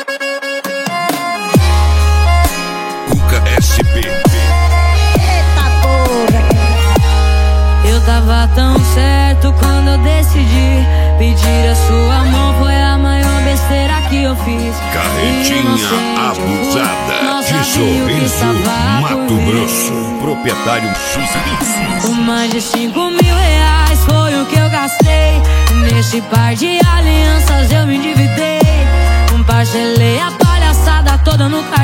Cuca SP. Eita porra. Eu tava tão certo quando eu decidi pedir a sua mão. Foi a maior besteira que eu fiz. Carretinha abusada de Sorriso, Mato Grosso. Proprietário José. Mais de 5.000 reais foi o que eu gastei. Nesse par de alianças eu me endividei. Parcelei a palhaçada toda no cartão.